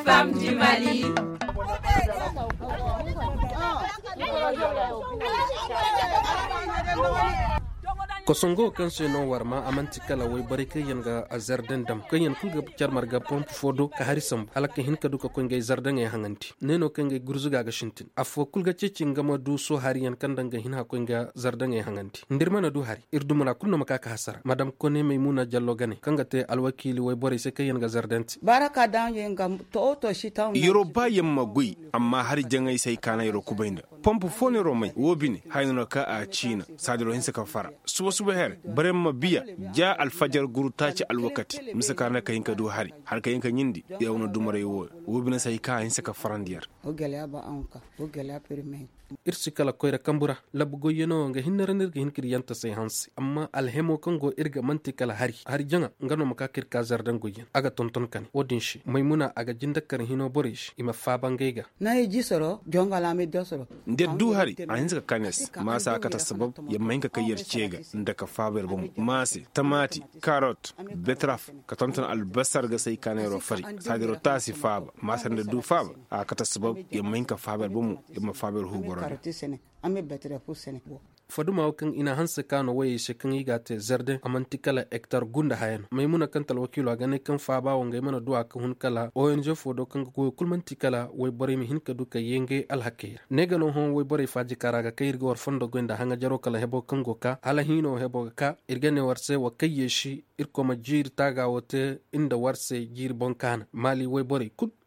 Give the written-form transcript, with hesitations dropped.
femmes du Mali. Kosongo kan seno warma amanti kala way bari kay yanga a zarden dam kay yan kulga charmar ga pomp fodo ka harisam halaka hin ka duka ko ngay zarden ay hanganti neno kan ngay gurzuga ga shintin afo kulga ceci ngama du so hariyan kan danga hin ha ko nga zarden ay hanganti ndirmana du hari irdumana kunno maka ka hasara madam kone maymuna jallo gane kanga te alwakili way bari se kay yanga zardenti baraka dan yenga to shitan yoruba yamma gui amma har jangai sai kana yoro kubainda pomp fone romai wobine hayno ka a china sadiro hin saka fara suba her barem ma biya ja alfajar guru taci alwakati misaka na kayin ka do hari har kayin ka nyindi ya wono dumare wo bina sai ka hin saka farandiyar o gele ba anka o gele perme irsi kala koyra kambura labu goyeno nga hinnaranir ga hinkir yanta sai hansi amma alhemo kango irga manti kala hari janga ngano maka kirka zardan goyen aga tonton kan wodin shi maymuna aga jindakar hino borish ima fabangega na yi soro jonga la me dosoro nde du hari a hin saka kanes masa aka ta sabab yamma hinka kayyar cega inda ka fabar bamu mase tamati carrot betraf ka tonton albasar ga sai kanero fari sadiro tasi faba masa da du faba aka ta sabab yamma hinka fabar bamu yamma fabar hu faduma kan ina hansa kano waye shi kan yiga te zarde amanti kala hectare gunda hayan maymuna kan tal wakilo gane kan fa ba wonga mana duwa kan hun kala ONG fodo kan go kulmanti kala way bari mi hinka duka yenge al hakir nega no hon way bari faji karaga kayir go fondo gonda hanga jaro kala hebo kan go ka ala hino hebo ka irgane warse wa kayyeshi irko majir taga wote inda warse jir bonkan mali way bari kut